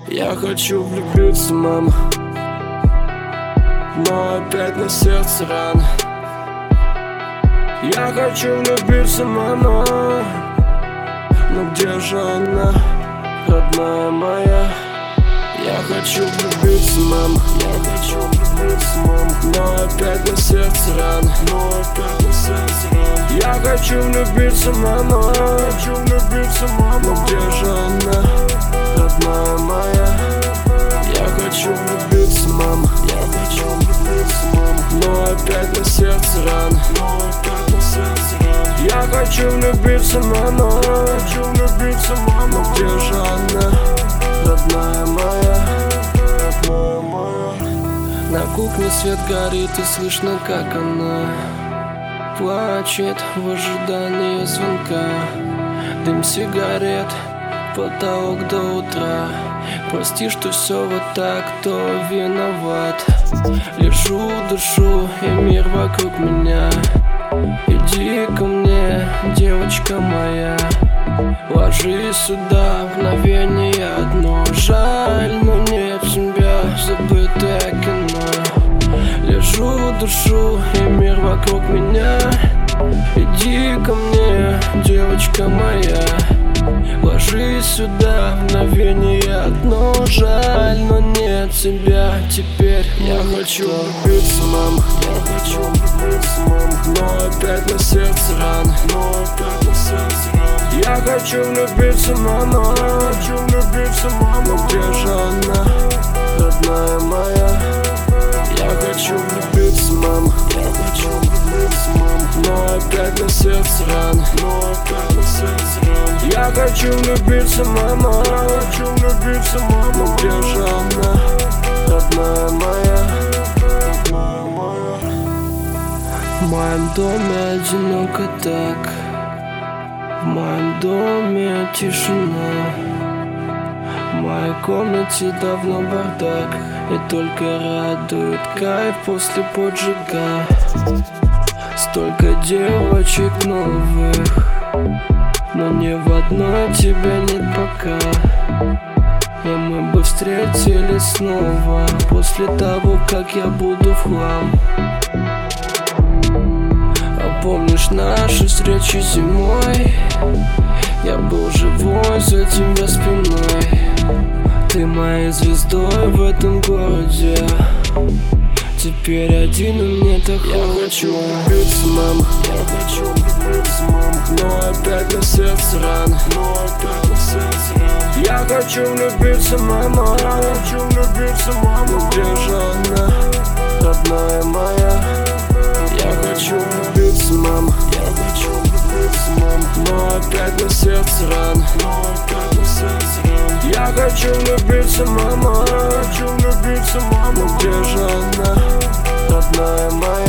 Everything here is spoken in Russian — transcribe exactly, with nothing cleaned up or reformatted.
Я хочу влюбиться, мама, но опять на сердце рана. Я хочу влюбиться, мама, но где же она, родная моя? Я хочу влюбиться, мама, я хочу влюбиться, мама, но опять на сердце рана, но опять на сердце рана. Я хочу влюбиться, мама, хочу влюбиться, мама, но где же она, родная моя? Я хочу влюбиться, мама, я хочу влюбиться, мама, но опять на сердце рана, но опять на сердце рана. Я хочу влюбиться, мама, хочу влюбиться, мама, но где же она, родная моя, родная моя? На кухне свет горит и слышно, как она плачет в ожидании звонка. Дым сигарет, потолок до утра. Прости, что все вот так, кто виноват? Лежу, дышу, и мир вокруг меня. Иди ко мне, девочка моя. Ложись сюда, мгновение одно. Жаль, но нет тебя, забытое кино. Лежу, дышу, и мир вокруг меня. Иди ко мне, девочка моя. Ложись сюда, мгновение одно. Жаль, но нет тебя теперь. Я хочу влюбиться, мама, я хочу влюбиться, мама, но опять на сердце рана, но опять на сердце рана. Я хочу влюбиться, мама, хочу влюбиться, мама, но где же она, родная моя? Я хочу влюбиться, мама, я хочу влюбиться, мама, но опять на сердце рана, но опять на сердце рана. Я хочу влюбиться, мама, хочу влюбиться, мама, но где же она, родная моя, родная моя? В моем доме одиноко так, в моем доме тишина. В моей комнате давно бардак, и только радует кайф после поджига. Столько девочек новых, но ни в одной тебя нет пока. И мы бы встретились снова после того, как я буду в хлам. А помнишь наши встречи зимой? Я был живой за тебя спиной. Ты моей звездой в этом городе. Теперь один, и мне так холодно. Я хочу влюбиться, мама, я хочу влюбиться, мама, но опять на сердце рана, но опять на сердце рана. Я хочу влюбиться, мама, хочу влюбиться, мама, но где же она, родная моя? Я хочу влюбиться, мама, я хочу влюбиться, мама, но опять на сердце рана, но опять на сердце рана. Я хочу влюбиться, мама, хочу влюбиться, мама, но где же она, родная моя?